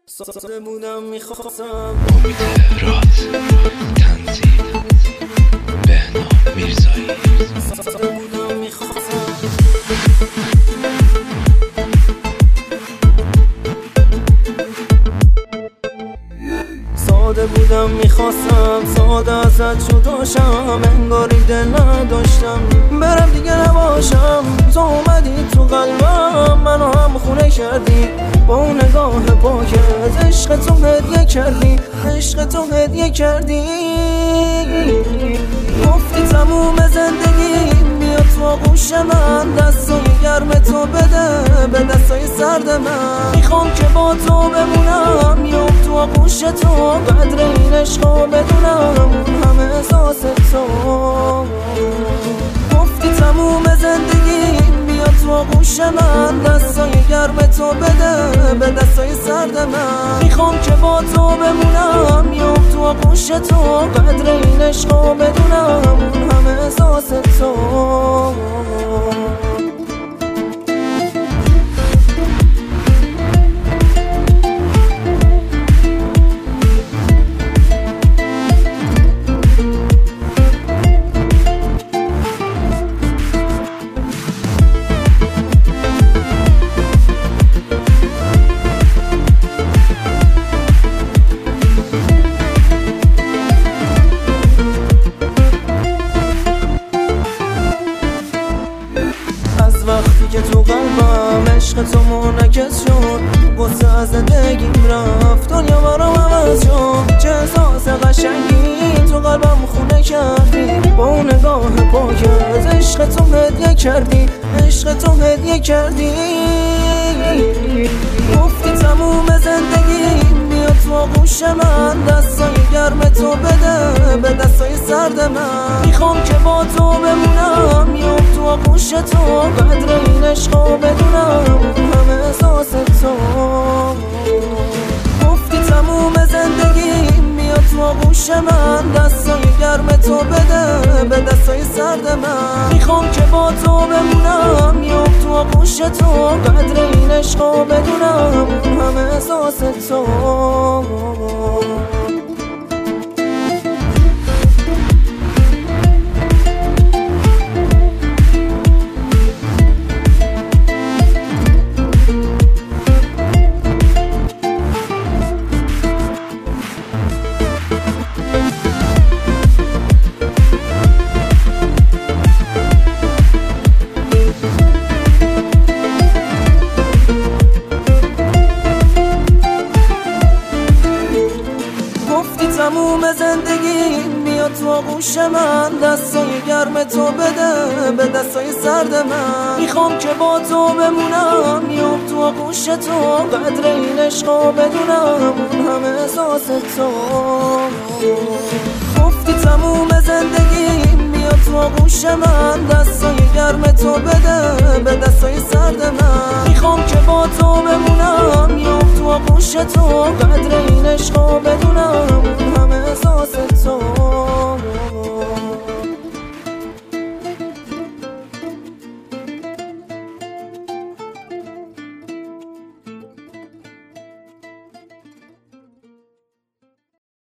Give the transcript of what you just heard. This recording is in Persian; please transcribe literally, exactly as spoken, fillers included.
ساده بودم میخواستم. امید راد، تنظیم بهنام میرزایی. ساده بودم میخواستم. ساده بودم میخواستم ساده ازت جداشم، انگاری دل نداشتم برم دیگه نباشم. تو اومدی تو قلبم، منو هم خونه کردی با اون نگاه پاکت. عشق تو هدیه کردی، عشق تو هدیه کردی. گفتی تموم زندگی بیا تو آغوش من، دستای گرم تو بده به دستای سرد من. میخوام که با تو بمونم یا تو آغوش تو، قدر این عشقو بدونم اون همه احساس تو. گفتی تموم زندگی بیا تو آغوش من، دستای گرم تو بده به دستای سرد من. میخوام که با تو بمونم یا تو آغوش تو، قدر این عشقو بدونم اون همه احساس تو. وقتی که تو قلبم عشق تو منعکس شد، غصه از زندگیم رفت، دنیا برام عوض شد. چه احساس قشنگی تو قلبم خونه کردی با اون نگاه پاکت. عشق تو هدیه کردی، عشق تو هدیه کردی. گفتی تموم زندگی بیا تو آغوش من، دستای گرم تو بده به دستای سرد من. میخوام که با تو بمونم یا تو آغوش تو، قدر این عشقو بدونم اون همه احساس تو. گفتی تموم زندگی بیا تو آغوش من، دستای گرم تو بده به دستای سرد من. میخوام که با تو بمونم یا تو آغوش تو، قدر این عشقو بدونم اون همه احساس تو. تموم زندگی بیا تو آغوش من، دستای گرم تو بده به دستای سرد من. میخوام که با تو بمونم یا تو آغوش تو، قدر این عشقو بدونم اون همه احساس تو. گفتی تموم زندگی بیا تو آغوش من، دستای گرم تو بده به دستای سرد من. میخوام که با تو بمونم یا تو آغوش تو، قدر این عشقو بدونم اون همه احساس تو.